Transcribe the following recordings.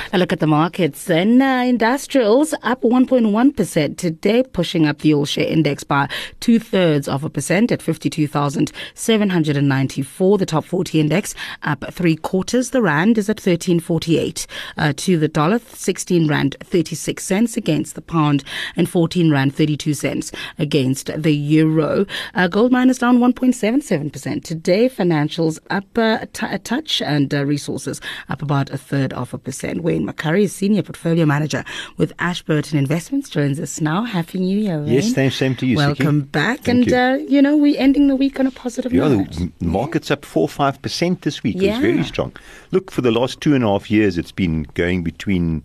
A look at the markets then. Industrials up 1.1% today, pushing up the all-share index by 2/3% at 52,794. The top 40 index up 3/4. The rand is at 13.48 to the dollar, 16 rand 36 cents against the pound, and 14 rand 32 cents against the euro. Gold miners down 1.77% today. Financials up a touch, and resources up about 1/3%. Wayne McCurry is Senior Portfolio Manager with Ashburton Investments, joins us now. Happy New Year, Wayne. Yes, thanks, same to you, Welcome Siki. back. Thank and, we're ending the week on a positive note. The market's up 4-5% this week. Yeah. It was very strong. Look, for the last 2.5 years, it's been going between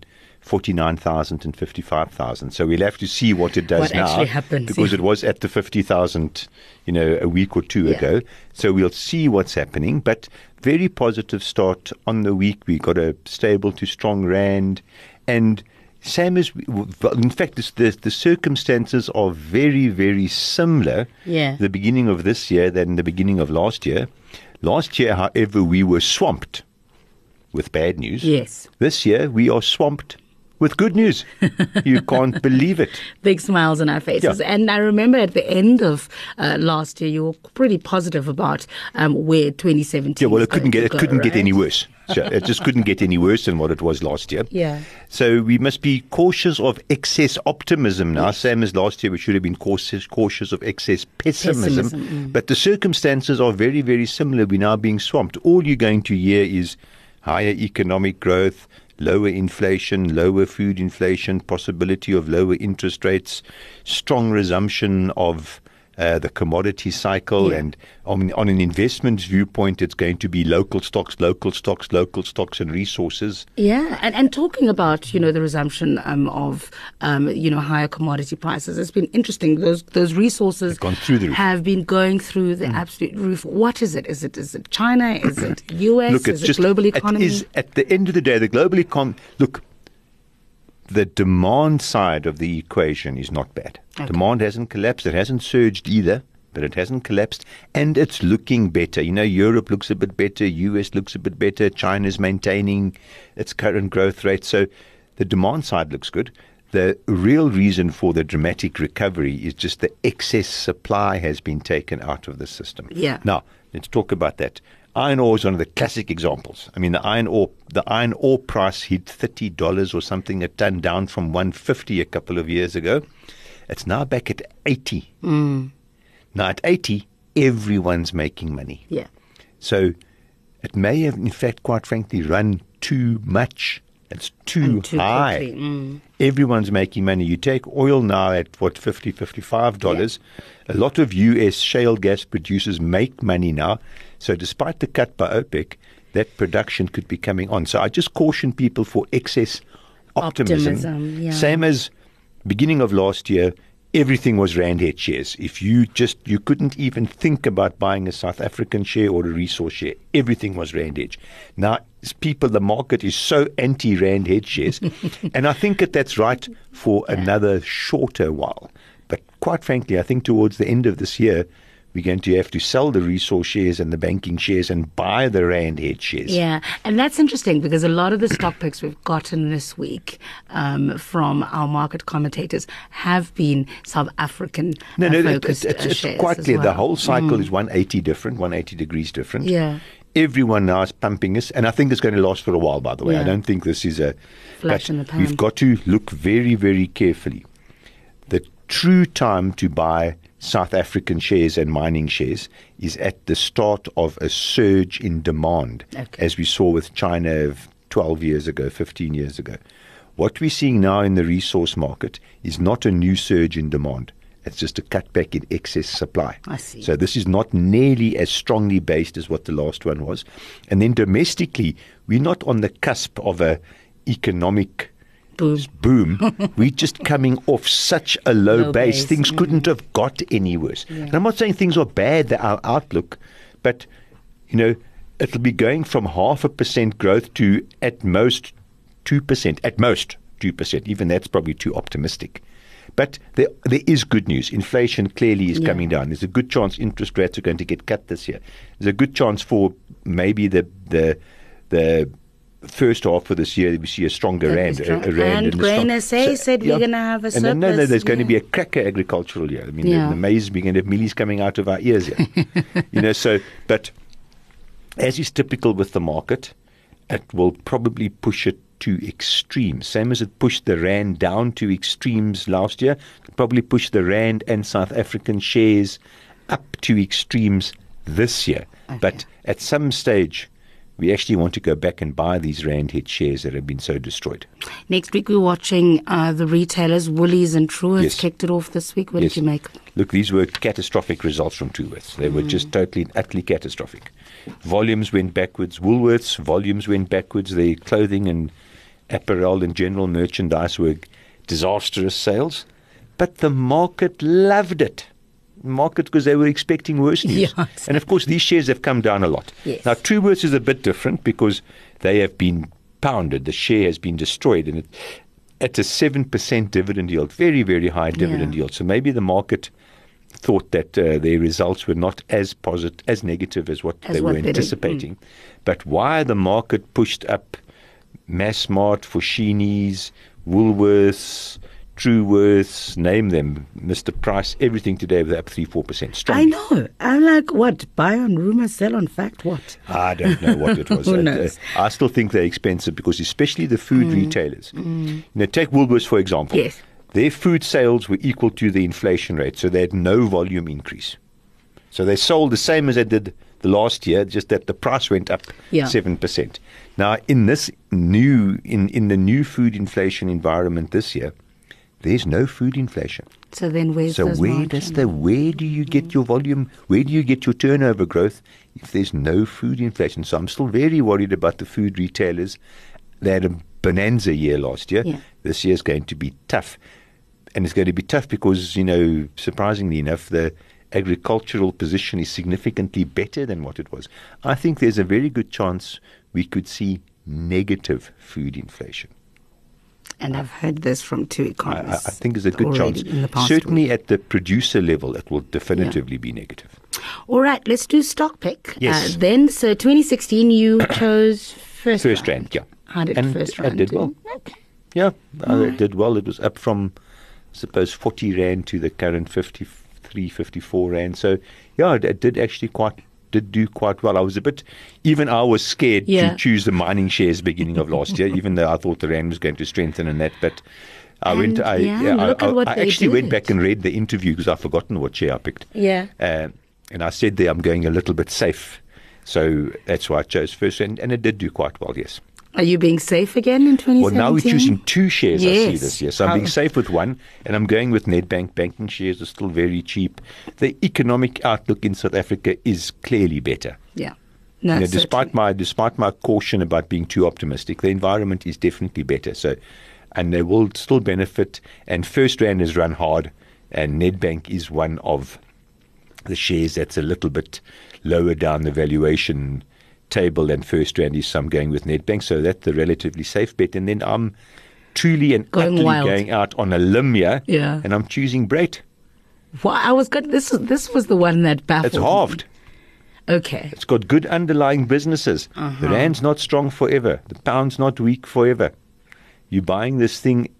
49,000 and 55,000. So we'll have to see what it does now. What actually happens. Because it was at the 50,000, a week or two ago. So we'll see what's happening. But very positive start on the week. We got a stable to strong rand. And same as, in fact, the circumstances are very, very similar. The beginning of this year than the beginning of last year. Last year, however, we were swamped with bad news. Yes. This year, we are swamped with good news. You can't believe it. Big smiles on our faces. Yeah. And I remember at the end of last year, you were pretty positive about where 2017 Yeah, well, it couldn't get right? any worse. So it just couldn't get any worse than what it was last year. Yeah. So we must be cautious of excess optimism now. Yes. Same as last year, we should have been cautious of excess pessimism. But the circumstances are very, very similar. We're now being swamped. All you're going to hear is higher economic growth, lower inflation, lower food inflation, possibility of lower interest rates, strong resumption of the commodity cycle. Yeah. And on an investment viewpoint, it's going to be local stocks, and resources. Yeah, and talking about, the resumption of, higher commodity prices, it's been interesting. Those resources gone through the roof. Have been going through the absolute roof. What is it? Is it China? Is it US? Look, is it global economy? It is, at the end of the day, the global economy. Look, the demand side of the equation is not bad. Okay. Demand hasn't collapsed. It hasn't surged either, but it hasn't collapsed. And it's looking better. Europe looks a bit better. US looks a bit better. China's maintaining its current growth rate. So the demand side looks good. The real reason for the dramatic recovery is just the excess supply has been taken out of the system. Yeah. Now, let's talk about that. Iron ore is one of the classic examples. I mean, the iron ore price hit $30 or something a ton, down from $150 a couple of years ago. It's now back at 80. Now at 80, everyone's making money. Yeah. So it may have, in fact, quite frankly, run too much. It's too high. Everyone's making money. You take oil now at $50, $55. Yeah. A lot of US shale gas producers make money now. So despite the cut by OPEC, that production could be coming on. So I just caution people for excess optimism. Yeah. Same as beginning of last year, everything was Rand hedge shares. If you couldn't even think about buying a South African share or a resource share. Everything was Rand hedge. Now, the market is so anti-Rand hedge shares. And I think that's right for another shorter while. But quite frankly, I think towards the end of this year, we're going to have to sell the resource shares and the banking shares and buy the Rand hedge shares. Yeah, and that's interesting because a lot of the stock picks we've gotten this week from our market commentators have been South African focused it's shares. Quite clear. Well. The whole cycle is 180 degrees different. Yeah. Everyone now is pumping us, and I think it's going to last for a while, by the way. I don't think this is a flash in the pan. We've got to look very, very carefully. The true time to buy South African shares and mining shares is at the start of a surge in demand, as we saw with China 12 years ago, 15 years ago. What we're seeing now in the resource market is not a new surge in demand. It's just a cutback in excess supply. I see. So this is not nearly as strongly based as what the last one was. And then domestically, we're not on the cusp of a economic boom. We're just coming off such a low base. Things couldn't have got any worse. Yeah. And I'm not saying things are bad, our outlook, but, it'll be going from 0.5% growth to at most 2%. At most 2%. Even that's probably too optimistic. But there is good news. Inflation clearly is coming down. There's a good chance interest rates are going to get cut this year. There's a good chance for maybe the first half of this year, we see a stronger rand. And Grain SA said we're going to have a surplus. And no, there's going to be a cracker agricultural year. I mean, the maize, we're going to have millies coming out of our ears here. But as is typical with the market, it will probably push it to extremes. Same as it pushed the rand down to extremes last year, it'll probably push the rand and South African shares up to extremes this year. Okay. But at some stage, we actually want to go back and buy these rand hit shares that have been so destroyed. Next week, we're watching the retailers, Woolies and Truworths kicked it off this week. What did you make? Look, these were catastrophic results from Truworths. They were just totally and utterly catastrophic. Volumes went backwards. Woolworths, volumes went backwards. Their clothing and apparel and general merchandise were disastrous sales. But the market loved it. Market because they were expecting worse news. Yes. And of course these shares have come down a lot. Yes. Now Truworths is a bit different because they have been pounded. The share has been destroyed and it's a 7% dividend yield, very, very high dividend yield. So maybe the market thought that their results were not as positive, as negative as what they were anticipating. But why the market pushed up Massmart, Foschini's, Woolworths, Truworths, name them, Mr. Price, everything today was up 3-4% strongly. I know. I'm like, what? Buy on rumor, sell on fact, what? I don't know what it was. Who knows? I still think they're expensive because especially the food retailers. Take Woolworths, for example. Yes. Their food sales were equal to the inflation rate, so they had no volume increase. So they sold the same as they did the last year, just that the price went up 7%. Now, in this new, in the new food inflation environment this year, there's no food inflation. So then where do you get your volume? Where do you get your turnover growth if there's no food inflation? So I'm still very worried about the food retailers. They had a bonanza year last year. Yeah. This year is going to be tough. And it's going to be tough because, surprisingly enough, the agricultural position is significantly better than what it was. I think there's a very good chance we could see negative food inflation. And I've heard this from two economists. I think there's a good chance. Certainly at the producer level, it will definitively be negative. All right, let's do stock pick. Yes. Then, so 2016, you chose First Rand. Yeah. How did First Rand do? It did well. Okay. Yeah, it did well. It was up from, I suppose, 40 Rand to the current 53, 54 Rand. So, yeah, it did actually did do quite well. I was scared to choose the mining shares beginning of last year, even though I thought the rand was going to strengthen in that. But I actually went back and read the interview because I've forgotten what share I picked. Yeah. And I said there I'm going a little bit safe. So that's why I chose First Rand, and it did do quite well, yes. Are you being safe again in 2017? Well, now we're choosing two shares, I see this year. So I'm being safe with one, and I'm going with Nedbank. Banking shares are still very cheap. The economic outlook in South Africa is clearly better. Yeah. No, despite my caution about being too optimistic, the environment is definitely better. So, and they will still benefit. And First Rand has run hard, and Nedbank is one of the shares that's a little bit lower down the valuation table than First Rand is. So I'm going with Nedbank. So that's the relatively safe bet. And then I'm truly and utterly going out on a limb here. Yeah. And I'm choosing Brait. Well, I was good. This was the one that baffled me. It's halved. Okay. It's got good underlying businesses. The rand's not strong forever. The pound's not weak forever. You're buying this thing.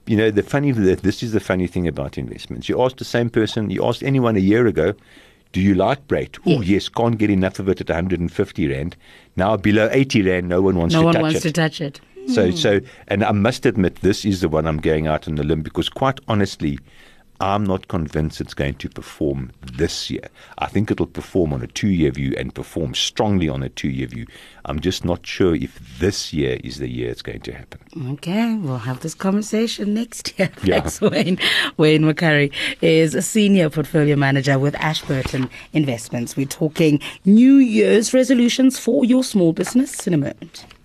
This is the funny thing about investments. You ask the same person, you asked anyone a year ago, do you like Brait? Oh, yes, can't get enough of it at 150 Rand. Now below 80 Rand, no one wants to touch it. So, and I must admit, this is the one I'm going out on the limb because quite honestly, I'm not convinced it's going to perform this year. I think it'll perform on a 2-year view and perform strongly on a 2-year view. I'm just not sure if this year is the year it's going to happen. Okay, we'll have this conversation next year. Yeah. Thanks, Wayne. Wayne McCurry is a senior portfolio manager with Ashburton Investments. We're talking New Year's resolutions for your small business in a moment.